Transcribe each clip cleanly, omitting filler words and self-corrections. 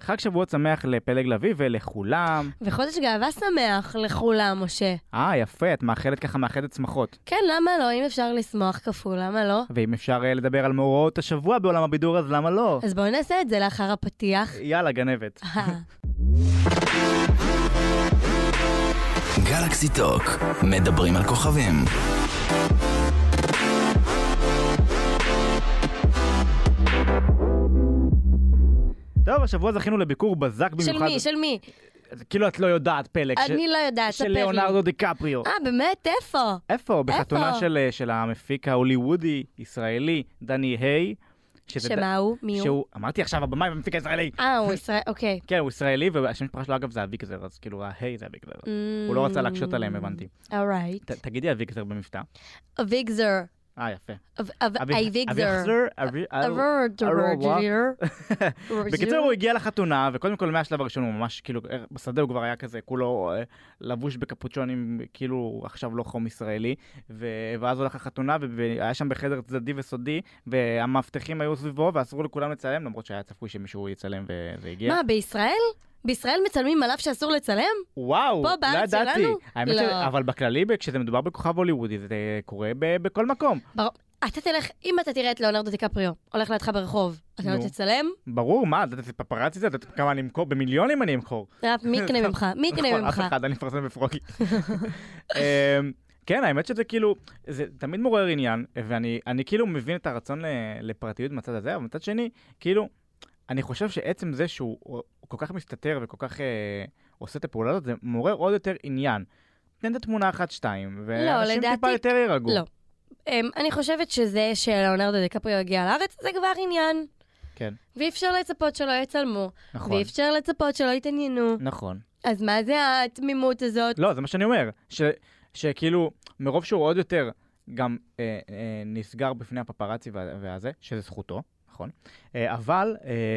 חג שבועות שמח לפלג לביא ולכולם. וחודש גאווה שמח לכולם, משה. יפה, את מאחלת ככה מאחדת שמחות. כן, למה לא? אם אפשר לשמוח כפול, למה לא? ואם אפשר לדבר על מאורעות השבוע בעולם הבידור, אז למה לא? אז בואו נעשה את זה לאחר הפתיח. יאללה, גנבת. גלקסי טוק, מדברים על כוכבים. טוב, השבוע זכינו לביקור בזק במיוחד. של מי? כאילו את לא יודעת, פלג. אני לא יודעת, של ליאונרדו דיקפריו. באמת? איפה? איפה? בחתונה של המפיק ההוליוודי, ישראלי, דני היי. שמה הוא? מי הוא? אמרתי עכשיו, הבמאי במפיק הישראלי. הוא ישראלי, אוקיי. כן, הוא ישראלי, והשם משפחה שלו אגב זה אביקזר, אז כאילו ההי זה אביקזר. הוא לא רצה להקשות עליהם, הבנתי. אורייט. תגידי אביקזר במבטא. אביגזר. יפה. אביגזר. בקיצור, הוא הגיע לחתונה, וקודם כל מהשלב הראשון הוא ממש, כאילו, בשדה הוא כבר היה כזה, כולו לבוש בקפוצ'ונים, כאילו, עכשיו לא חום ישראלי, ואז הוא הולך לחתונה, והיה שם בחדר צדדי וסודי, והמאבטחים היו סביבו, ואסרו לכולם לצלם, למרות שהיה צפוי שמישהו יצלם וזה הגיע. מה, בישראל? בישראל מצלמים עליו שאסור לצלם? וואו, פה בארץ שלנו? האמת אבל בכללי, כשזה מדובר בכוכב הוליוודי, זה קורה בכל מקום. אתה תלך, אם אתה תראה את ליאונרדו דיקפריו, הולך לידך ברחוב, אתה לא תצלם? ברור, מה? זה פפרצי זה? כמה אני אמכור? במיליונים אני אמכור. מי יקנה ממך? מי יקנה ממך? אף אחד, אני מפרסם בפרוגי. כן, האמת שזה כאילו, זה תמיד מעורר עניין, ואני כאילו מבין את הרצון לפרטיות מצד הזה, אבל מצד שני, כאילו, אני חושב שעצם זה שהוא כל כך מסתתר וכל כך עושה את הפעולה הזאת, זה מעורר עוד יותר עניין. תן את התמונה 1-2, ואנשים טיפה יותר יירגעו. לא. אני חושבת שזה שליאונרדו דיקפריו הגיע לארץ, זה כבר עניין. כן. ואי אפשר לצפות שלא יצלמו. נכון. ואי אפשר לצפות שלא יתעניינו. נכון. אז מה זה התמימות הזאת? לא, זה מה שאני אומר. שכאילו, מרוב שהוא עוד יותר גם נסגר בפני הפפרצי והזה, שזה זכותו. נכון, אבל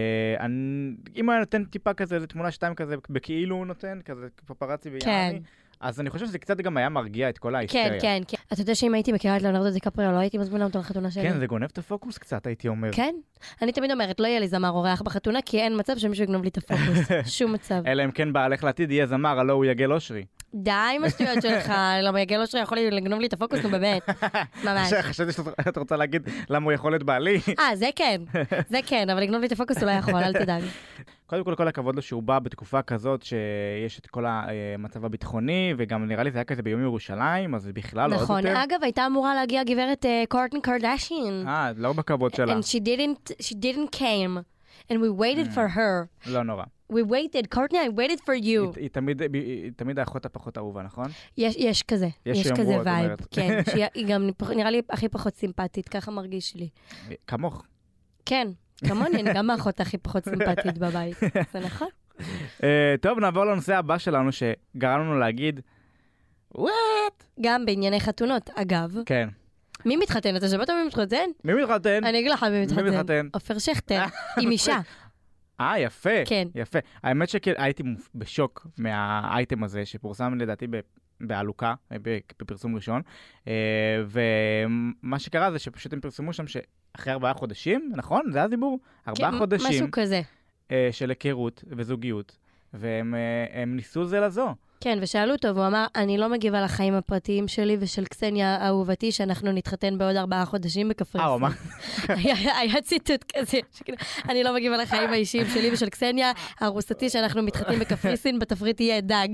אם אני נותן טיפה כזה, זה תמונה 2 כזה, בכאילו הוא נותן, כזה פפרצי ויעני, אז אני חושב שזה קצת גם היה מרגיע את כל ההיסטריה. כן. אתה יודע שאם הייתי מכירה את ליאונרדו דיקפריו, לא הייתי מזמינה אותו לחתונה שלי. כן, זה גונב את הפוקוס קצת, הייתי אומר. כן, אני תמיד אומרת, לא יהיה לי זמר אורח בחתונה, כי אין מצב שמישהו יגנוב לי את הפוקוס, שום מצב. אלא אם כן בעלך לעתיד יהיה זמר, הלא הוא יגל אושרי. די עם השטויות שלך, למה יגל אושרי יכול לגנוב לי את הפוקוס, נו באמת, ממש. חשבתי שאת רוצה להגיד למה הוא יכול להיות בעלי. זה כן, אבל לגנוב לי את הפוקוס הוא לא יכול, אל תדאג. קודם כל הכבוד לו שהוא בא בתקופה כזאת שיש את כל המצב הביטחוני, וגם נראה לי זה היה כזה ביום ירושלים, אז בכלל עוד יותר. נכון, אגב, הייתה אמורה להגיע גברת קורטני קרדשיין. לא בכבוד שלה. And she didn't came, and we waited for her. לא נורא. We waited, Courtney, I waited for you. היא תמיד האחות הפחות אהובה, נכון? יש כזה, יש כזה וייב, כן, שהיא גם נראה לי הכי פחות סימפטית, ככה מרגיש לי. כמוך. כן, כמוני, אני גם האחות הכי פחות סימפטית בבית, זה נכון? טוב, נעבור לנושא הבא שלנו, שגרם לנו להגיד, what? גם בענייני חתונות, אגב. כן. מי מתחתן? אתה שמעת מי מתחתן? מי מתחתן? אני אגיד לך מי מתחתן. עופר שכטר, עם אישה. יפה. כן. יפה. האמת שהייתי בשוק מהאייטם הזה, שפורסם לדעתי בעלוקה, בפרסום ראשון, ומה שקרה זה שפשוט הם פרסמו שם שאחרי 4 חודשים, נכון? זה הדיבור? 4 חודשים. משהו כזה. של היכרות וזוגיות, והם ניסו זה לזו. כן, ושאלו אותו, והוא אמר, אני לא מגיב על החיים הפרטיים שלי ושל קסניה אהובתי, שאנחנו נתחתן בעוד 4 חודשים בקפריסין. הוא אמר. היה ציטוט כזה, אני לא מגיב על החיים האישיים שלי ושל קסניה, הרוסתי שאנחנו מתחתנים בקפריסין, בתפריט יהיה דג.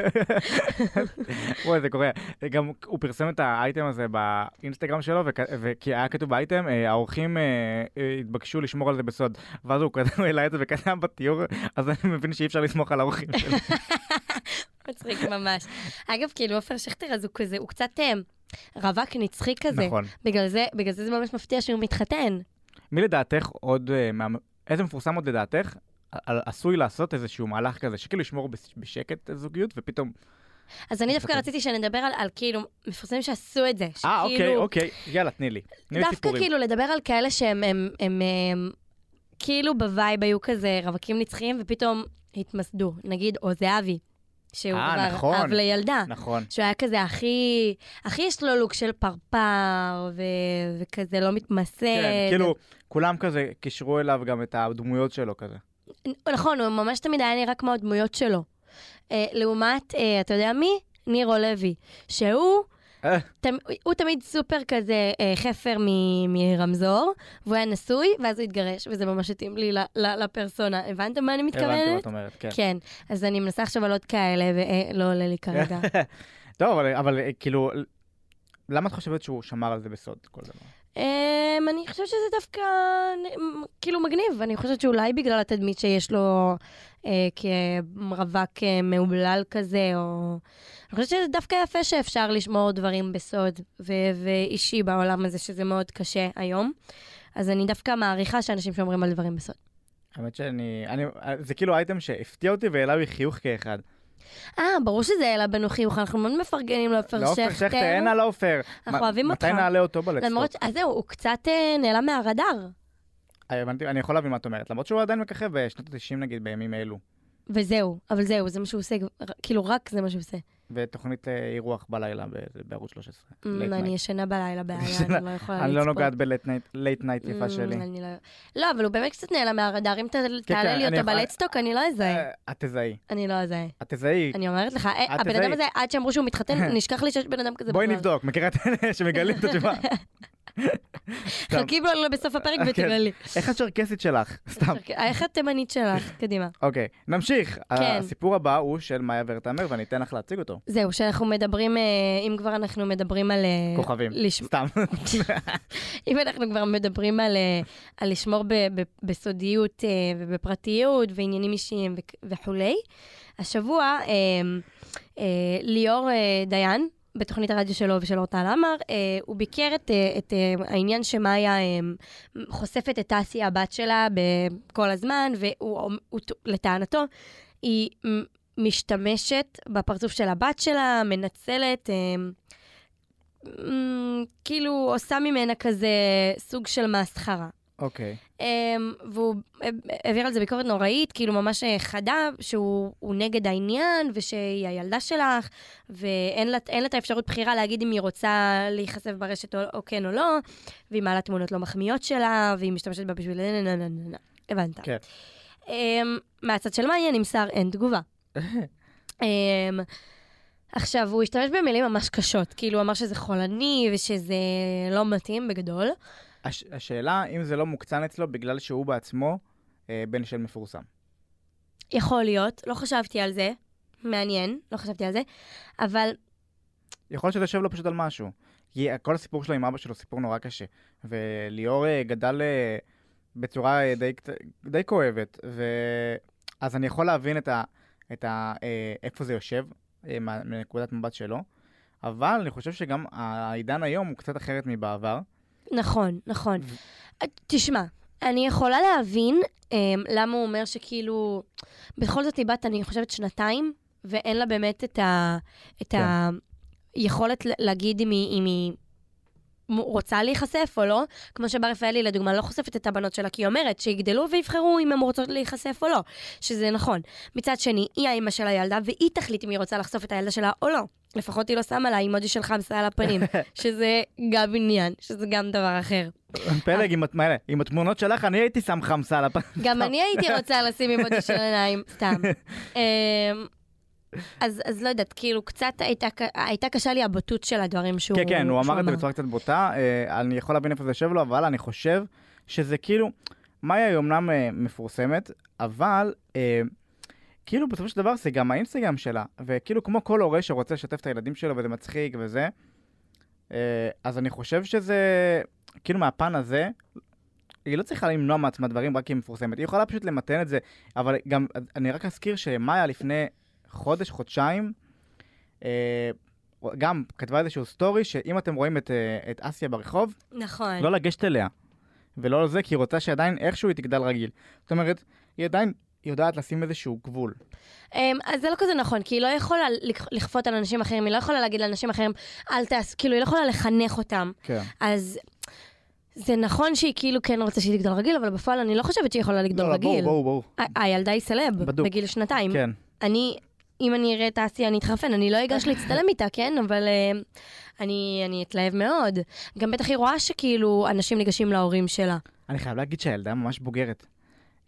וואי, זה קורה. גם הוא פרסם את האייטם הזה באינסטגרם שלו, וכי היה כתוב באייטם, האורחים התבקשו לשמור על זה בסוד. ואז הוא כתב אליי את זה וכתב בתיאור, אז אני מבין שאי אפשר לסמוך על האורחים שלו. מצחיק ממש. אגב, כאילו, עופר שכטר, אז הוא כזה, הוא קצת רווק נצחי כזה. נכון. בגלל זה זה ממש מפתיע שהוא מתחתן. מי לדעתך עוד, איזה מפורסם עוד לדעתך, עשוי לעשות איזשהו מהלך כזה, שכאילו ישמור בשקט זוגיות, ופתאום... אז אני דווקא רציתי שנדבר על כאילו, מפורסמים שעשו את זה. אוקיי, יאללה, תני לי. דווקא כאילו לדבר על כאלה שהם כאילו בווייב היו כזה רווקים נצחיים, ופתאום התמסדו. נגיד, או זהבי. שהוא כבר אב לילדה. נכון. שהוא היה כזה הכי יש לו לוק של פרפר, וכזה לא מתמסד. כן, כאילו, כולם כזה קישרו אליו גם את הדמויות שלו כזה. נכון, הוא ממש תמיד היה נראה כמו הדמויות שלו. לעומת, אתה יודע מי? נירו לוי, שהוא תמיד סופר כזה חפר מרמזור, והוא היה נשוי, ואז הוא התגרש, וזה ממש התאים לי לפרסונה. הבנתם מה אני מתכוונת? הבנתי מה את אומרת, כן. כן, אז אני מנסה עכשיו על עוד כאלה, ולא עולה לי כרגע. טוב, אבל כאילו, למה את חושבת שהוא שמר על זה בסוד כל דבר? אני חושבת שזה דווקא כאילו מגניב, אני חושבת שאולי בגלל התדמית שיש לו כרווק מעולל כזה, או... אני חושבת שזה דווקא יפה שאפשר לשמור דברים בסוד ואישי בעולם הזה, שזה מאוד קשה היום. אז אני דווקא מעריכה שאנשים שומרים על דברים בסוד. האמת זה כאילו אייטם שהפתיע אותי והעלה לי חיוך כאחד. ברור שזה העלה בנו חיוך, אנחנו מאוד מפרגנים לעופר שכטר. לעופר שכטר, אין על עופר. אנחנו אוהבים אותך. מתי נעלה אותו בלטסטוק? אז זהו, הוא קצת נעלם מהרדאר. אני יכול להבין מה את אומרת, למרות שהוא עדיין מככב בשנות ה-90 נגיד בימים אלו. וזהו, אבל זהו, זה מה שהוא עושה, כאילו רק זה מה שהוא עושה. ותוכנית אירוח בלילה בערוץ 13. אני ישנה בלילה בעיה, אני לא יכולה לצפות. אני לא נוגעת בלייט נייט יפה שלי. לא, אבל הוא באמת קצת נעלם מהרדאר, אם תעלה לי אותו בלטסטוק, אני לא אזהה. את תזהי. אני לא אזהה. את תזהי. אני אומרת לך, הבן אדם הזה, עד שאמרו שהוא מתחתן, נשכח לי שיש בן אדם כזה בכלל. בואי נבדוק, מכירה את אלה שמגלים את התשובה. חכי בו בסוף הפרק ותגלי. איך הצ'רקסית שלך? סתם. איך התימנית שלך? קדימה. אוקיי, נמשיך. הסיפור הבא הוא של מאיה ורטהמר, ואני אתן לך להציג אותו. זהו, שאנחנו מדברים, אם כבר אנחנו מדברים על... כוכבים, סתם. אם אנחנו כבר מדברים על לשמור בסודיות ובפרטיות ועניינים אישיים וכולי, השבוע ליאור דיין, בתוכנית הרדיו שלו ושל אורטל עמר, הוא ביקר את העניין שמאיה חושפת את טסי, הבת שלה, בכל הזמן, ולטענתו, היא משתמשת בפרצוף של הבת שלה, מנצלת, כאילו עושה ממנה כזה סוג של מסחרה. אוקיי. והוא העביר על זה ביקורת נוראית, כאילו ממש חדה, שהוא נגד העניין, ושהיא הילדה שלך, ואין לה את האפשרות בחירה להגיד אם היא רוצה להיחשף ברשת או כן או לא, והיא מעלה תמונות לא מחמיאות שלה, והיא משתמשת בה בשביל... הבנת. כן. מהצד של מאיה נמסר אין תגובה. עכשיו, הוא השתמש במילים ממש קשות, כאילו הוא אמר שזה חולני, ושזה לא מתאים בגדול. השאלה, אם זה לא מוקצן אצלו בגלל שהוא בעצמו בן של מפורסם. יכול להיות, לא חשבתי על זה. מעניין, לא חשבתי על זה. אבל... יכול להיות שזה יושב לו פשוט על משהו. כי כל הסיפור שלו עם אבא שלו סיפור נורא קשה. וליאור גדל בצורה די כואבת. אז אני יכול להבין איפה זה יושב, מנקודת מבט שלו. אבל אני חושב שגם העידן היום הוא קצת אחרת מבעבר. נכון, נכון. תשמע, אני יכולה להבין למה הוא אומר שכאילו, בכל זאת היא בת, אני חושבת 2, ואין לה באמת את היכולת להגיד אם היא רוצה להיחשף או לא, כמו שבר רפאלי לדוגמה לא חושפת את הבנות שלה, כי היא אומרת שיגדלו ויבחרו אם הם רוצות להיחשף או לא, שזה נכון. מצד שני, היא האמא של הילדה, והיא תחליט אם היא רוצה לחשוף את הילדה שלה או לא. לפחות היא לא שמה לה אימוג'י של חמסה על הפנים, שזה גם עניין, שזה גם דבר אחר. פלג, עם התמונות שלך, אני הייתי שם חמסה על הפנים. גם אני הייתי רוצה לשים אימוג'י של עיניים, סתם. אז לא יודעת, כאילו קצת הייתה קשה לי הבוטות של הדברים שהוא... כן, הוא אמר את זה בצורה קצת בוטה, אני יכול להבין איפה זה יושב לו, אבל אני חושב שזה כאילו, מאיה היא אומנם מפורסמת, אבל כאילו בסופו של דבר זה גם האינסטגרם שלה, וכאילו כמו כל הורה שרוצה לשתף את הילדים שלו וזה מצחיק וזה, אז אני חושב שזה, כאילו מהפן הזה, היא לא צריכה למנוע מעצמה דברים רק כי היא מפורסמת, היא יכולה פשוט למתן את זה, אבל גם אני רק אזכיר שמאיה לפני חודשיים, גם כתבה איזשהו סטורי, שאם אתם רואים את אסיה ברחוב, נכון. לא לגשת אליה, ולא לזה, כי היא רוצה שעדיין איכשהו היא תגדל רגיל. זאת אומרת, היא עדיין יודעת לשים איזשהו גבול. אז זה לא כזה נכון, כי היא לא יכולה לכפות על אנשים אחרים, היא לא יכולה להגיד לאנשים אחרים, אל תעש, כאילו היא לא יכולה לחנך אותם. כן. אז זה נכון שהיא כאילו כן רוצה שהיא תגדל רגיל, אבל בפועל אני לא חושבת שהיא יכולה לגדול רגיל. בואו. הילדה היא סלב, בגיל 2. כן. אם אני אראה את האסיה, אני אתחרפן, אני לא אגש להצטלם איתה, כן? אבל אני אתלהב מאוד. גם בטח היא רואה שכאילו אנשים ניגשים להורים שלה. אני חייב להגיד שהילדה ממש בוגרת.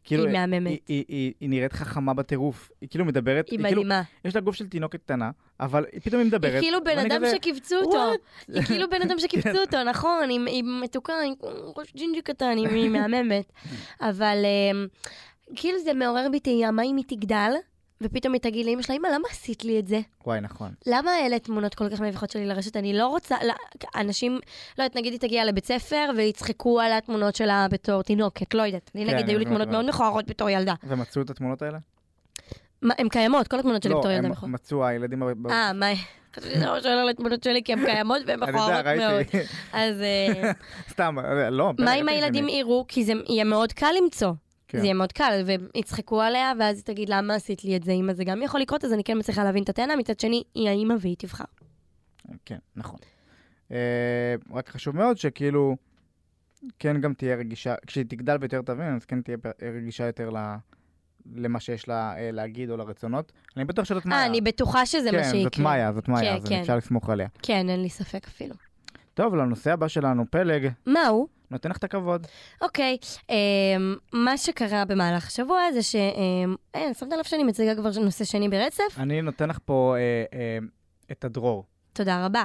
כאילו, היא מהממת. היא נראית חכמה בטירוף. היא כאילו מדברת, היא מדהימה. יש לה גוף של תינוקת קטנה, אבל פתאום היא מדברת. היא כאילו בן אדם שקיבצו אותו. היא כאילו בן אדם שקיבצו אותו, נכון, היא מתוקה, היא ראש ג'ינג'י קטן, היא מהממת. אבל כאילו זה מעורר בי תהייה, מה אם היא תגדל, ופתאום היא תגיד לאמא שלה, אמא, למה עשית לי את זה? וואי, נכון. למה אלה תמונות כל כך מביכות שלי לרשת? אני לא רוצה, אנשים, לא יודעת, נגיד היא תגיע לבית ספר, ויצחקו על התמונות שלה בתור תינוקת, לא יודעת. אני נגיד, היו לי תמונות מאוד מכוערות בתור ילדה. ומצאו את התמונות האלה? הן קיימות, כל התמונות שלי בתור ילדה מכוערות. לא, הם מצאו הילדים... מה? חשבתי שזה לא שואל על התמונות שלי, כי הן קיימות והן מכוערות מאוד. אז... סתם, לא. מה אם הילדים יראו? כי זה יהיה מאוד קל למצוא. זה יהיה מאוד קל, ויצחקו עליה, ואז היא תגיד, למה עשית לי את זה, אמא? זה גם יכול לקרות, אז אני כן מצליחה להבין את הטענה, מצד שני, היא האמא והיא תבחר. כן, נכון. רק חשוב מאוד שכאילו, כן גם תהיה רגישה, כשהיא תגדל ויותר תבין, אז כן תהיה רגישה יותר למה שיש לה להגיד או לרצונות. אני בטוח שזאת מאיה. אני בטוחה שזה מה שיקרה. כן, זאת מאיה, אז אפשר לסמוך עליה. כן, אין לי ספק אפילו. טוב, לנושא הבא שלנו, פלג. מה הוא? נותן לך את הכבוד. אוקיי, מה שקרה במהלך השבוע זה שמת לב שאני מציגה כבר נושא שני ברצף? אני נותן לך פה את הדרור. תודה רבה.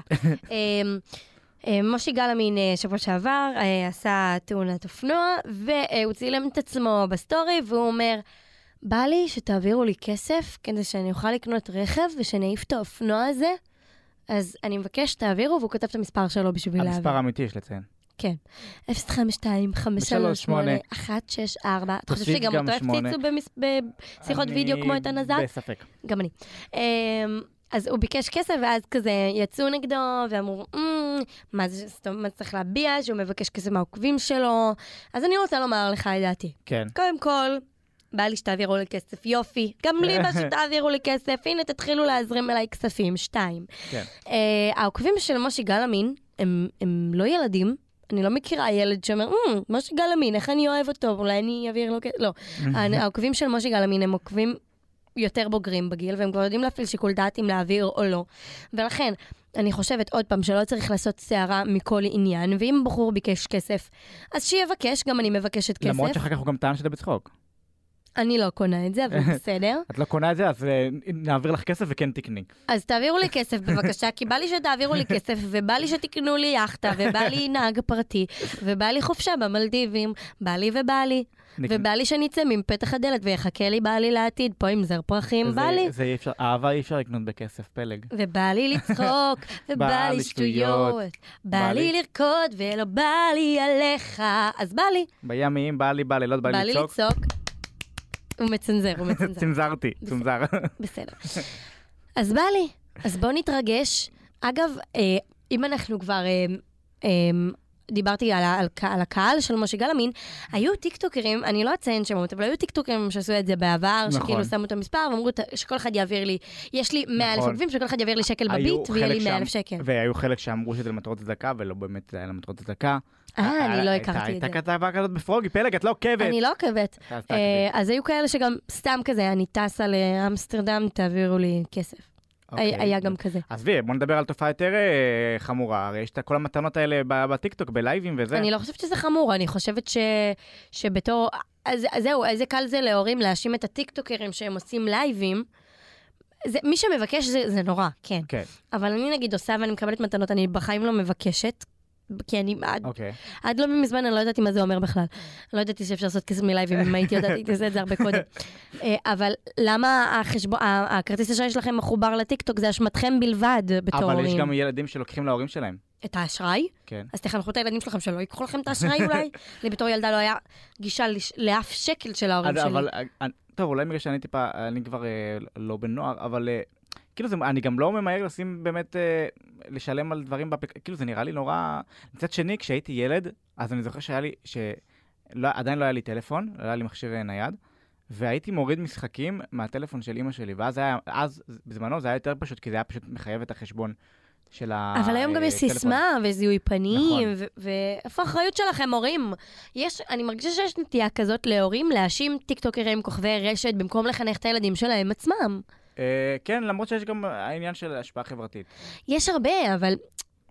מושי גלאמין שבוע שעבר עשה תאונת אופנוע, והוא צילם את עצמו בסטורי, והוא אומר, בא לי שתעבירו לי כסף כדי שאני אוכל לקנות רכב ושנעיף את האופנוע הזה, אז אני מבקש שתעבירו, והוא כותב את המספר שלו בשביל להעביר. המספר האמיתי יש לציין. כן. 052-538-164. אתה חושב שגם אותו הפציצו בשיחות וידאו כמו את הנזק? בספק. גם אני. אז הוא ביקש כסף, ואז כזה יצאו נגדו, ואמרו, מה זה, מה צריך להביע, שהוא מבקש כסף מהעוקבים שלו. אז אני רוצה לומר לך את דעתי. כן. קודם כל, בא לי שתעבירו לי כסף, יופי. גם לי בא שתעבירו לי כסף, הנה תתחילו להזרים אליי כספים, 2. כן. העוקבים של מושי גלאמין, הם לא ילדים, אני לא מכירה ילד שאומר, מושי גלאמין, איך אני אוהב אותו, אולי אני אעביר לו כסף, לא. העוקבים של מושי גלאמין הם עוקבים יותר בוגרים בגיל, והם כבר יודעים להפעיל שיקול דעת אם להעביר או לא. ולכן, אני חושבת עוד פעם שלא צריך לעשות שערה מכל עניין, ואם בחור ביקש כסף, אז שיבקש, גם אני מבקשת כסף. למרות שאחר כך הוא גם טען שזה בצחוק. אני לא קונה את זה, אבל בסדר. את לא קונה את זה, אז נעביר לך כסף וכן תקני. אז תעבירו לי כסף בבקשה, כי בא לי שתעבירו לי כסף, ובא לי שתקנו לי יחטה, ובא לי נהג פרטי, ובא לי חופשה במלדיבים, בא לי ובא לי. ובא לי שנצא מפתח הדלת ויחכה לי בא לי לעתיד, פה עם זר פרחים, בא לי. זה אי אפשר, אהבה אי אפשר לקנות בכסף, פלג. ובא לי לצחוק, ובא לי שטויות, בא לי לרקוד ולא בא לי עליך, אז בא לי. בימים בא לי, לא בא לי לצחוק. הוא מצנזר. צנזרתי, צונזר. בסדר. אז בא לי, אז בואו נתרגש. אגב, אם אנחנו כבר דיברתי על הקהל של מושי גלאמין, היו טיקטוקרים, אני לא אציין שמות, אבל היו טיקטוקרים שעשו את זה בעבר, שכאילו שמו את המספר, ואמרו שכל אחד יעביר לי, יש לי 100,000 עוקבים, שכל אחד יעביר לי שקל בביט, ויהיה לי 100,000 שקל. והיו חלק שאמרו שזה למטרות צדקה, ולא באמת היה למטרות צדקה. אני לא הכרתי את זה. הייתה כתבה כזאת בפרוגי, פלג, את לא עוקבת. אני לא עוקבת. אז היו כאלה שגם סתם כזה, אני טסה לאמסטרדם, תעבירו לי כסף. היה גם כזה. אז בוא נדבר על תופעה יותר חמורה. הרי יש את כל המתנות האלה בטיקטוק, בלייבים וזה. אני לא חושבת שזה חמור, אני חושבת שבתור... אז זהו, איזה קל זה להורים להאשים את הטיקטוקרים שהם עושים לייבים. מי שמבקש זה נורא, כן. אבל אני נגיד עושה ואני מקבלת מתנות, אני בחיים לא מבקשת, כי אני עד לא מזמן אני לא ידעתי מה זה אומר בכלל. לא ידעתי שאפשר לעשות כסף מלייבים, אם הייתי יודעת, הייתי עושה את זה הרבה קודם. אבל למה הכרטיס אשראי שלכם מחובר לטיקטוק, זה אשמתכם בלבד בתור הורים. אבל יש גם ילדים שלוקחים להורים שלהם. את האשראי? כן. אז תחנכו את הילדים שלכם שלא ייקחו לכם את האשראי אולי? לי בתור ילדה לא היה גישה לאף שקל של ההורים שלי. טוב, אולי בגלל שאני טיפה, אני כבר לא בנוער, אבל... כאילו אני גם לא ממהר לשים באמת, לשלם על דברים, כאילו זה נראה לי נורא, מצד שני, כשהייתי ילד, אז אני זוכר שהיה לי, עדיין לא היה לי טלפון, לא היה לי מכשיר נייד, והייתי מוריד משחקים מהטלפון של אמא שלי, ואז בזמנו זה היה יותר פשוט, כי זה היה פשוט מחייב את החשבון של הטלפון. אבל היום גם יש סיסמה וזיהוי פנים, ואיפה האחריות שלכם, הורים? אני מרגישה שיש נטייה כזאת להורים להאשים טיקטוקרים, כוכבי רשת, במקום לחנך את הילדים שלהם עצמם. כן, למרות שיש גם העניין של השפעה חברתית. יש הרבה, אבל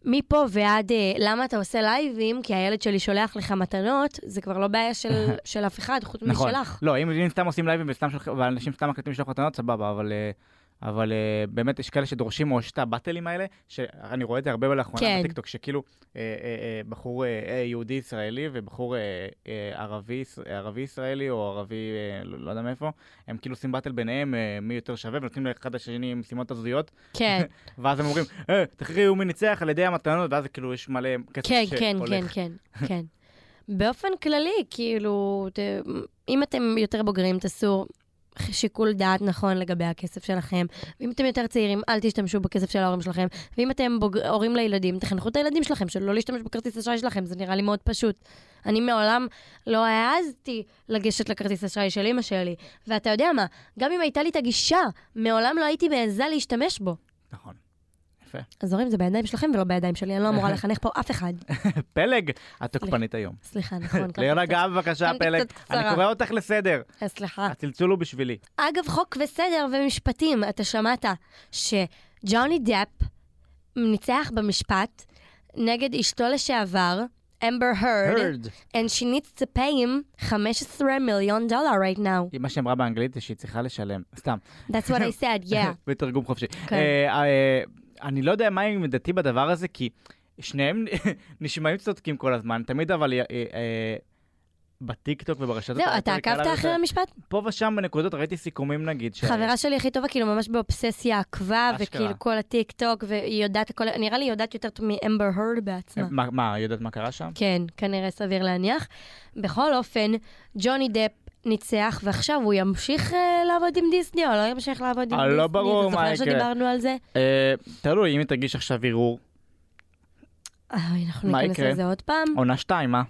מפה ועד למה אתה עושה לייבים, כי הילד שלי שולח לך מתנות, זה כבר לא בעיה של אף אחד, חוץ משלך. לא, אם סתם עושים לייבים ואנשים סתם מקליטים לשלוח מתנות, סבבה, אבל באמת יש כאלה שדורשים או שאת הבטלים האלה, שאני רואה את זה הרבה לאחרונה בטיקטוק, שכאילו בחור יהודי ישראלי ובחור ערבי ישראלי או ערבי לא יודע מאיפה, הם כאילו עושים בטל ביניהם מי יותר שווה, ונותנים לאחד השני משימות הזויות. כן. ואז הם אומרים, תכריעו מי ניצח על ידי המתנות, ואז כאילו יש מלא כסף שהולך. כן. באופן כללי, כאילו, אם אתם יותר בוגרים, תעשו שיקול דעת נכון לגבי הכסף שלכם. ואם אתם יותר צעירים, אל תשתמשו בכסף של ההורים שלכם. ואם אתם הורים לילדים, תחנכו את הילדים שלכם, שלא להשתמש בכרטיס אשראי שלכם. זה נראה לי מאוד פשוט. אני מעולם לא העזתי לגשת לכרטיס אשראי של אמא שלי. ואתה יודע מה? גם אם הייתה לי את הגישה, מעולם לא הייתי מעזה להשתמש בו. נכון. יפה. אז הורים, זה בידיים שלכם ולא בידיים שלי. אני לא אמורה לחנך פה אף אחד. פלג, את תוקפנית היום. סליחה, נכון. להירגע בבקשה, פלג. אני קורא אותך לסדר. סליחה. הצלצול הוא בשבילי. אגב, חוק וסדר ומשפטים, אתה שמעת שג'וני דפ ניצח במשפט נגד אשתו לשעבר, אמבר הרד, and she needs to pay him $15 million right now. מה שאמרה באנגלית זה שהיא צריכה לשלם. סתם. That's what I said, yeah. בתרגום חופשי. אני לא יודע מה עם דעתי בדבר הזה, כי שניהם נשמעים צודקים כל הזמן, תמיד אבל בטיקטוק וברשתות... זהו, אתה עקבת אחרי המשפט? פה ושם בנקודות ראיתי סיכומים נגיד. חברה שלי הכי טובה, כאילו ממש באובססיה עקבה, וכאילו כל הטיקטוק, והיא יודעת הכל, נראה לי יודעת יותר טוב מאמבר הרד בעצמה. מה, יודעת מה קרה שם? כן, כנראה סביר להניח. בכל אופן, ג'וני דפ ניצח, ועכשיו הוא ימשיך לעבוד עם דיסני, או לא ימשיך לעבוד עם דיסני? לא ברור מה יקרה. אתה זוכר שדיברנו על זה? תלוי, אם היא תרגיש עכשיו ערעור. אנחנו ניכנס לזה עוד פעם. עונה 2, מה?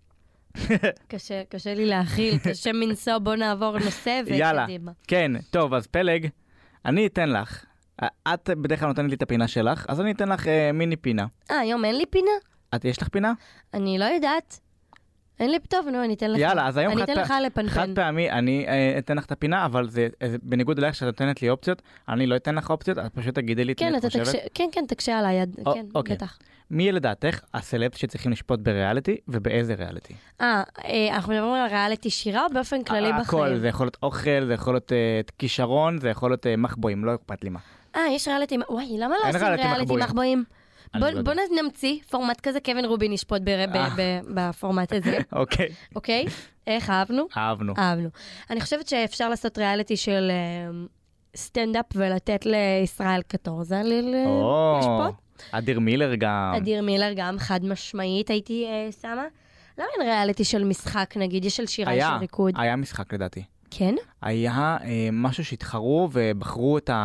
קשה לי להכיל, קשה מנסוע, בוא נעבור נושא וקדימה. יאללה, כן, טוב, אז פלג, אני אתן לך. את בדרך כלל נותנת לי את הפינה שלך, אז אני אתן לך מיני פינה. היום אין לי פינה? יש לך פינה? אני לא יודעת. אין לי טוב, נו, אני אתן לך. יאללה, אז היום אני אתן לך לפנפן. חד פעמי, אני אתן לך את הפינה, אבל זה בניגוד אליך שאת נותנת לי אופציות, אני לא אתן לך אופציות, את פשוט תגידי לי את מי את חושבת. כן, תקשה על היד, כן, בטח. מי לדעתך הסלבס שצריכים לשפוט בריאליטי, ובאיזה ריאליטי? אנחנו מדברים על ריאליטי שירה, או באופן כללי בחיים? הכל, זה יכול להיות אוכל, זה יכול להיות כישרון, זה יכול להיות מחבואים, לא אכפת לי מה. יש ריאליטי, וואי, למה לא עושים ריאליטי מחבואים? בוא נמציא פורמט כזה, קווין רובין ישפוט בפורמט הזה. אוקיי? איך, אהבנו? אהבנו. אני חושבת שאפשר לעשות ריאליטי של סטנדאפ ולתת לישראל קטורזה לשפוט. אדיר מילר גם, חד משמעית הייתי שמה. למה אין ריאליטי של משחק, נגיד? יש של שירה של ריקוד. היה משחק לדעתי. כן? היה משהו שהתחרו ובחרו את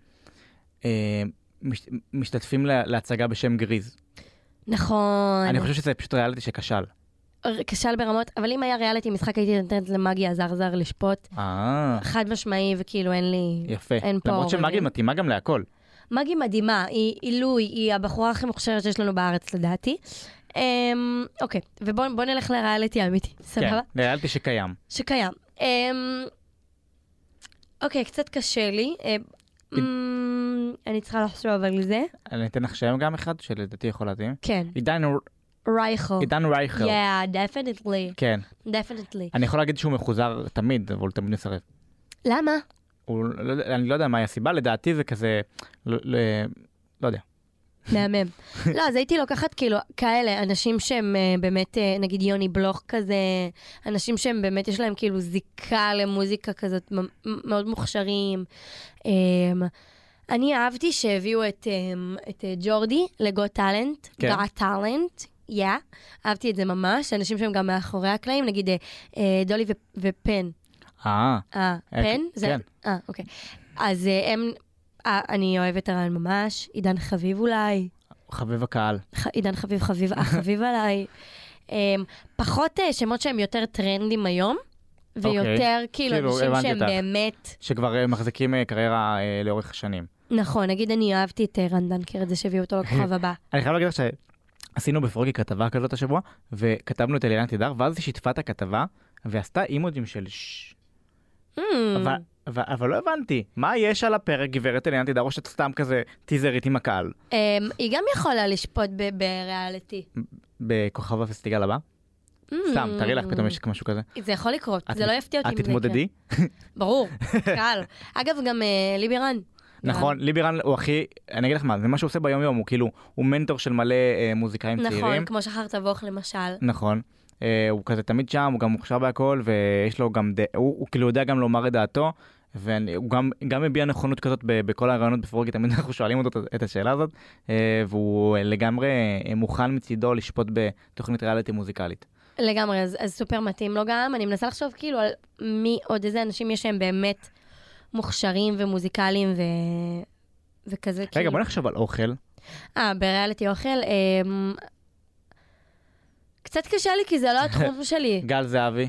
משתתפים להצגה בשם גריז. נכון. אני חושב שזה פשוט ריאליטי שכשל. כשל ברמות, אבל אם היה ריאליטי משחק הייתי נותנת למאגי זר לשפוט. חד משמעי וכאילו אין לי... יפה. למרות שמאגי מתאימה גם להכל. מאגי מדהימה, היא עילוי, היא הבחורה הכי מוכשרת שיש לנו בארץ לדעתי. אוקיי, ובוא נלך לריאליטי האמיתי, סבבה? כן, לריאליטי שקיים. אוקיי, קצת קשה לי. אני צריכה לחשוב על זה. אני אתן לך שם גם אחד שלדעתי יכול להתאים. כן. עידן רייכל. Yeah, definitely. כן. definitely. אני יכול להגיד שהוא מחוזר תמיד, אבל הוא תמיד מסרב. למה? אני לא יודע מה הסיבה, לדעתי זה כזה, לא יודע. מהמם. לא, אז הייתי לוקחת כאילו כאלה, אנשים שהם באמת, נגיד יוני בלוך כזה, אנשים שהם באמת יש להם כאילו זיקה למוזיקה כזאת, מאוד מוכשרים. אני אהבתי שהביאו את ג'ורדי לגוט טלנט, גאט טלנט, אהבתי את זה ממש, אנשים שהם גם מאחורי הקלעים, נגיד דולי ופן. פן? כן. אוקיי. אז אני אוהבת הרעיון ממש, עידן חביב אולי. חביב הקהל. עידן חביב עליי. פחות שמות שהם יותר טרנדים היום, ויותר כאילו אנשים שהם באמת... שכבר מחזיקים קריירה לאורך השנים. נכון, נגיד אני אהבתי את רן דנקר, את זה שהביאו אותו לכוכב הבא. אני חייב להגיד לך שעשינו בפרוגי כתבה כזאת השבוע, וכתבנו את אליאנה תידר, ואז היא שיתפה את הכתבה, ועשתה אימוג'ים של אבל לא הבנתי, מה יש על הפרק, גברת אליאנה תדהר, או שאת סתם כזה טיזרית עם הקהל? היא גם יכולה לשפוט בריאליטי. בכוכב הפסטיגל הבא? סתם, תראי לך, פתאום יש משהו כזה. זה יכול לקרות, זה לא יפתיע אותי. את תתמודדי? ברור, קהל. אגב, גם ליברן. נכון, ליברן הוא הכי, אני אגיד לך מה, זה מה שהוא עושה ביום יום, הוא כאילו, הוא מנטור של מלא מוזיקאים צעירים. נכון, כמו שחר תבוך למשל. נכון, הוא כזה תמיד שם, הוא גם מוכשר בהכל, ויש לו גם, הוא כאילו יודע גם לומר את דעתו, והוא גם מביע נכונות כזאת בכל הרעיונות בפרוגי, תמיד אנחנו שואלים אותו את השאלה הזאת, והוא לגמרי מוכן מצידו לשפוט בתוכנית ריאליטי מוזיקלית. לגמרי, אז סופר מתאים לו גם. אני מנסה לחשוב כאילו על מי עוד איזה אנשים יש שהם באמת מוכשרים ומוזיקליים וכזה. רגע, בוא נחשוב על אוכל. בריאליטי אוכל. קצת קשה לי כי זה לא התחום שלי. גל זהבי.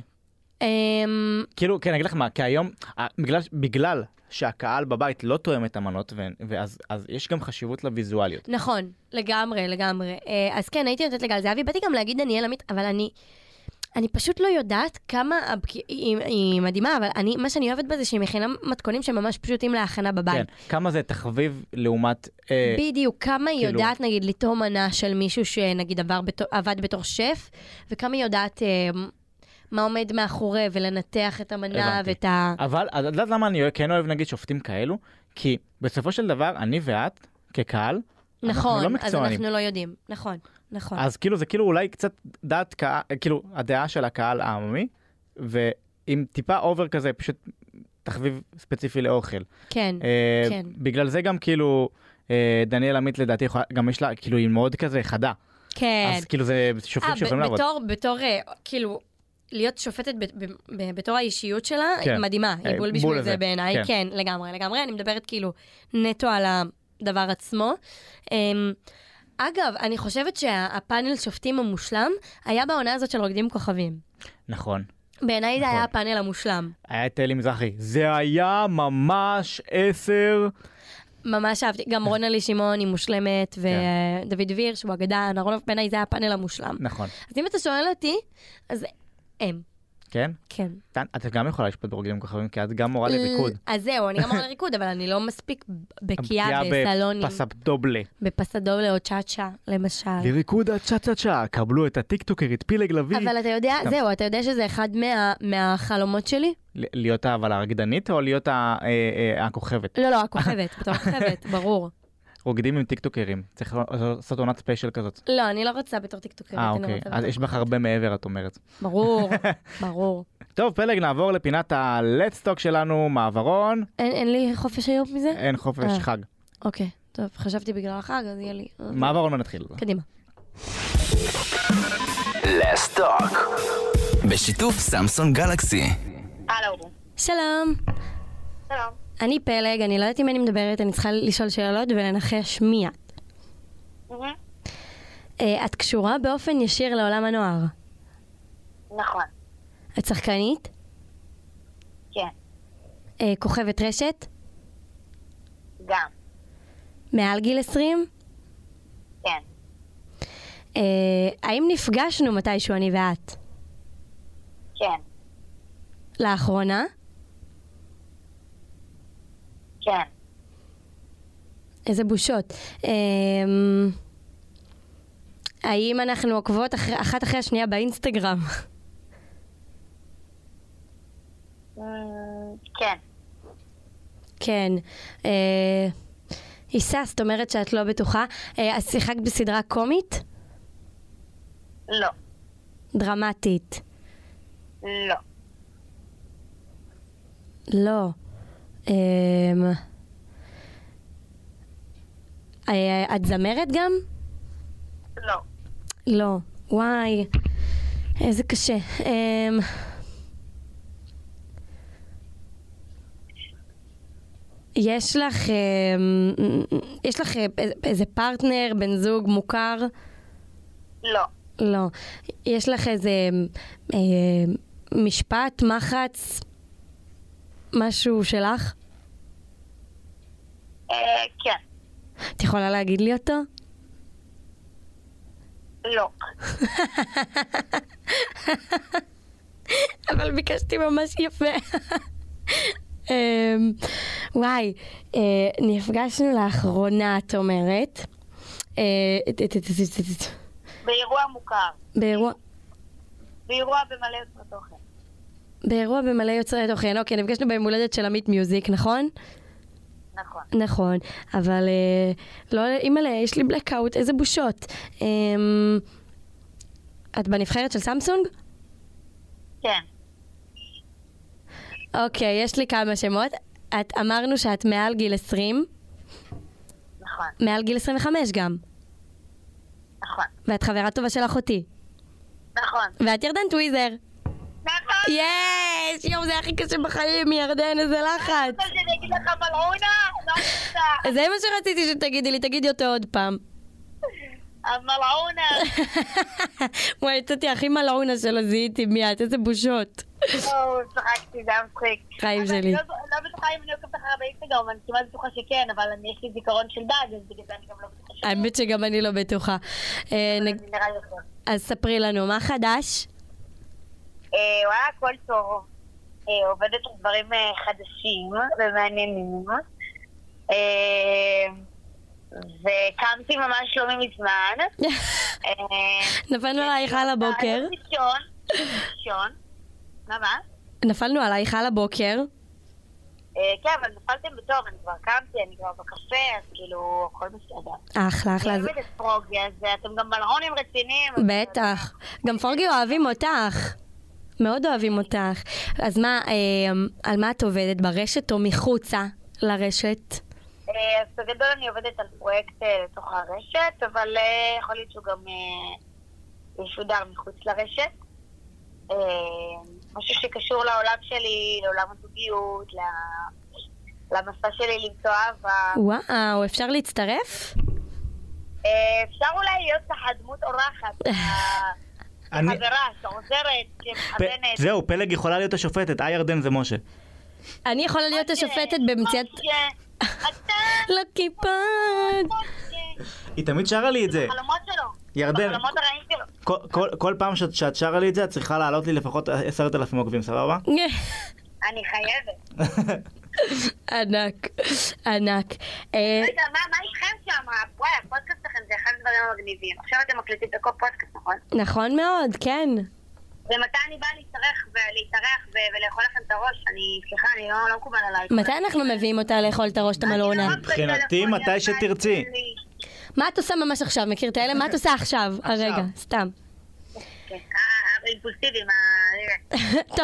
כאילו, כן, אני אגיד לך מה, כי היום, בגלל שהקהל בבית לא תואם את המנות, אז יש גם חשיבות לוויזואליות. נכון, לגמרי, לגמרי. אז כן, הייתי נותנת לגל זהבי, באתי גם להגיד דניאל עמית, אבל אני פשוט לא יודעת כמה, היא מדהימה, אבל מה שאני אוהבת בזה שהיא מכינה מתכונים שממש פשוטים להכנה בבית. כן, כמה זה תחביב לעומת... בדיוק, כמה היא יודעת, נגיד, לטעום מנה של מישהו שנגיד עבד בתור שף, וכמה היא יודעת... מה עומד מאחורי, ולנתח את המנה ואת ה... אבל, את יודעת למה אני כן אוהב נגיד שופטים כאלו? כי בסופו של דבר, אני ואת, כקהל, אנחנו לא מקצוענים. אז אנחנו לא יודעים. נכון, נכון. אז כאילו, זה כאילו אולי קצת דעת קהל, כאילו, הדעה של הקהל העממי, ועם טיפה אובר כזה, פשוט תחביב ספציפי לאוכל. כן, כן. בגלל זה גם כאילו, דניאל עמית לדעתי, גם יש לה, כאילו, היא מאוד כזה חדה. כן. אז כאילו, זה שופטים שיכולים לעבוד. בתור, כאילו... להיות שופטת בתור האישיות שלה, מדהימה, היא בול בשביל זה בעיניי, כן, לגמרי, לגמרי, אני מדברת כאילו נטו על הדבר עצמו. אגב, אני חושבת שהפאנל שופטים המושלם היה בעונה הזאת של רוקדים כוכבים. נכון. בעיניי זה היה הפאנל המושלם. היה את אלי מזרחי, זה היה ממש 10. ממש אהבתי, גם רונלי שמעון היא מושלמת, ודוד ויר שהוא אגדה, בעיניי זה היה הפאנל המושלם. נכון. אז אם אתה שואל אותי, אז... כן? כן. את גם יכולה לשפוט ברוקדים כוכבים, כי את גם מורה לריקוד. אז זהו, אני גם מורה לריקוד, אבל אני לא מספיק בקיאה בסלונים. בפסדובלה. בפסדובלה או צ'אצ'ה, למשל. לריקוד הצ'אצ'ה, קבלו את הטיקטוקרית פילג לוי. אבל אתה יודע, זהו, אתה יודע שזה אחד מהחלומות שלי? להיות אבל הרקדנית או להיות הכוכבת? לא, הכוכבת, בתור הכוכבת, ברור. רוקדים עם טיקטוקרים, צריך לעשות עונת ספיישל כזאת. לא, אני לא רוצה בתור טיקטוקרית. אוקיי, אז יש בך הרבה מעבר, את אומרת. ברור, ברור. טוב, פלג, נעבור לפינת ה-Let's Talk שלנו, מעברון. אין לי חופש היום מזה? אין חופש, חג. אוקיי, טוב, חשבתי בגלל החג, אז יהיה לי... מעברון ונתחיל. קדימה. Let's Talk בשיתוף סמסונג גלקסי. הלו. שלום. שלום. אני פלג, אני לא יודעת אם אני מדברת, אני צריכה לשאול שאלות ולנחש מי את. את קשורה באופן ישיר לעולם הנוער? נכון. את שחקנית? כן. כוכבת רשת? גם. מעל גיל 20? כן. האם נפגשנו מתישהו אני ואת? כן. לאחרונה? כן. איזה בושות. האם אנחנו עוקבות אחת אחרי השנייה באינסטגרם? כן. כן. היסה, זאת אומרת שאת לא בטוחה. אז שיחקת בסדרה קומית? לא. דרמטית? לא. לא. את זמרת גם? לא. לא. וואי. איזה קשה. יש לך איזה פרטנר, בן זוג מוכר? לא. לא. יש לך איזה משפט, מחץ, משהו שלך? כן. את יכולה להגיד לי אותו? לא. אבל ביקשתי ממש יפה. וואי, נפגשנו לאחרונה, את אומרת. באירוע מוכר. באירוע במלא יוצרי תוכן. באירוע במלא יוצרי תוכן. אוקיי, נפגשנו ביום הולדת של עמית מיוזיק, נכון? נכון. נכון, אבל לא, אימא'לה, יש לי בלקאוט, איזה בושות. את בנבחרת של סמסונג? כן. אוקיי, יש לי כמה שמות. אמרנו שאת מעל גיל 20. נכון. מעל גיל 25 גם. נכון. ואת חברה טובה של אחותי. נכון. ואת ירדן טוויזר. נכון. יש! יואו, זה הכי קשה בחיים, ירדן, איזה לחץ. אבל שאני אגיד לך מלעונה? לא רוצה. זה מה שרציתי שתגידי לי, תגידי אותו עוד פעם. המלעונה. וואי, יצאתי הכי מלעונה שלו, זיהיתי מיד, איזה בושות. צחקתי, זה היה מצחיק. חיים שלי. אני לא בטוחה אם אני עוקבת אחריה באינסטגרם, אני כמעט בטוחה שכן, אבל יש לי זיכרון של דג, אז בגלל זה אני גם לא בטוחה שכן. האמת שגם אני לא בטוחה. אני נראה יותר. אז ספרי לנו, מה חדש? וואלה, הכל טוב. עובדת על דברים חדשים ומעניינים. וקמתי ממש לא מזמן. נפלנו עלייך על הבוקר. ראשון. מה? נפלנו עלייך על הבוקר. כן, אבל נפלתם בטוב, אני כבר קמתי, אני כבר בקפה, אז כאילו, הכל בסדר. אחלה. אני אוהבת את פרוגי, אז אתם גם מלעונים רציניים. בטח. גם פורגי אוהבים אותך. מאוד אוהבים אותך. אז מה, על מה את עובדת? ברשת או מחוצה לרשת? אז בגדול אני עובדת על פרויקט לתוך הרשת, אבל יכול להיות שהוא גם ישודר מחוץ לרשת. משהו שקשור לעולם שלי, לעולם הזוגיות, למסע שלי למצוא אהבה. וואו, אפשר להצטרף? אפשר אולי להיות ככה דמות אורחת, חברה, שעוזרת, שמכוונת. זהו, פלג יכולה להיות השופטת, ירדן זה משה. אני יכולה להיות השופטת במציאת... אתה... לא כיפות. היא תמיד שרה לי את זה. בחלומות שלו. ירדן, בחלומות הרעים שלו. כל פעם שאת שרה לי את זה, את צריכה לעלות לי לפחות 10,000 עוקבים, סבבה? אני חייבת. ענק. רגע, מה איתכם שם? וואי, הפודקאסט שלכם זה אחד הדברים המגניבים. עכשיו אתם מקליטים בכל פודקאסט, נכון? נכון מאוד, כן. ומתי אני באה להתארח ולאכול לכם את הראש? סליחה, אני לא מקובל עליי. מתי אנחנו מביאים אותה לאכול את הראש, את המלעונה? מבחינתי, מתי שתרצי. מה את עושה ממש עכשיו? מכיר את האלה? מה את עושה עכשיו? הרגע, סתם. אימפולסיביים, טוב,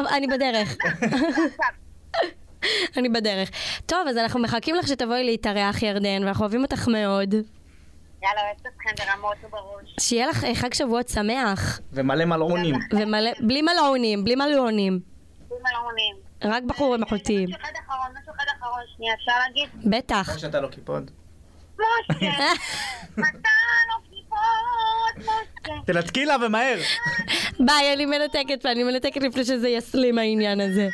אני בדרך. טוב, אז אנחנו מחכים לך שתבואי להתארח, ירדן, ואנחנו אוהבים אותך מאוד. יאללה, אוהבת אתכם ברמות ובראש. שיהיה לך חג שבועות שמח. ומלא מלעונים. בלי מלעונים. בלי מלעונים. רק בחורים איכותיים. משהו אחד אחרון, שנייה, אפשר להגיד? בטח. כמו שאתה לא קיפוד. משה, אתה לא קיפוד, משה. תנתקי לה ומהר. ביי, אני מנתקת לפני שזה יסלים העניין הזה.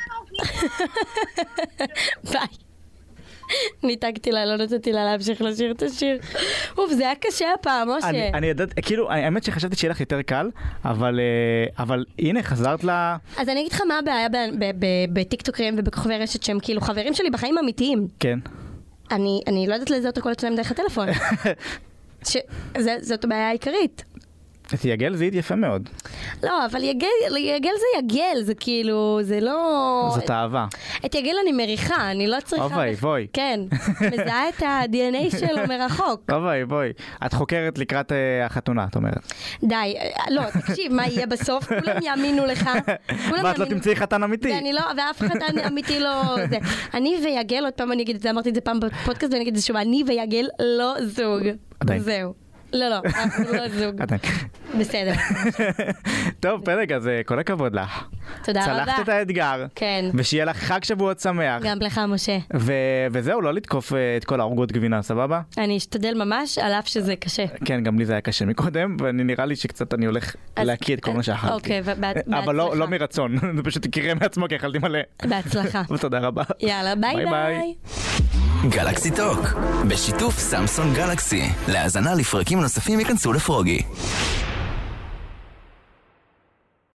ביי. ניתקתי לה, לא נתתי לה להמשיך לשיר את השיר. זה היה קשה הפעם, משה. אני יודעת, כאילו, האמת שחשבתי שיהיה לך יותר קל, אבל הנה, חזרת לה... אז אני אגיד לך מה הבעיה בטיקטוקרים ובכוכבי רשת שהם כאילו חברים שלי בחיים אמיתיים. כן. אני לא יודעת לזהות הקולות שלהם דרך הטלפון. זאת הבעיה העיקרית. את יגל זיהית יפה מאוד. לא, אבל יגל זה יגל, זה כאילו, זה לא... זאת אהבה. את יגל אני מריחה, אני לא צריכה... אוי, בואי. כן, מזהה את ה-DNA שלו מרחוק. בואי. את חוקרת לקראת החתונה, את אומרת. די, לא, תקשיב, מה יהיה בסוף? כולם יאמינו לך. ואת לא תמצאי חתן אמיתי. ואף חתן אמיתי לא... אני ויגל, עוד פעם אני אגיד את זה, אמרתי את זה פעם בפודקאסט, ואני אגיד את זה שוב, אני ויגל לא זוג. זהו. לא, אנחנו לא זוג. בסדר. טוב, פלג, אז כל הכבוד לך. תודה רבה. צלחת את האתגר. כן. ושיהיה לך חג שבועות שמח. גם לך, משה. וזהו, לא לתקוף את כל העוגות גבינה, סבבה? אני אשתדל ממש, על אף שזה קשה. כן, גם לי זה היה קשה מקודם, ואני נראה לי שקצת אני הולך להקיא את כל מה שאכלתי. אוקיי, בהצלחה. אבל לא מרצון, זה פשוט יקרה מעצמו, כי אכלתי מלא. בהצלחה. ותודה רבה. יאללה, ביי. גלקסי טוק, בשיתוף סמסון גלקסי. להאזנה לפרקים נוספים ייכנסו לפרוגי.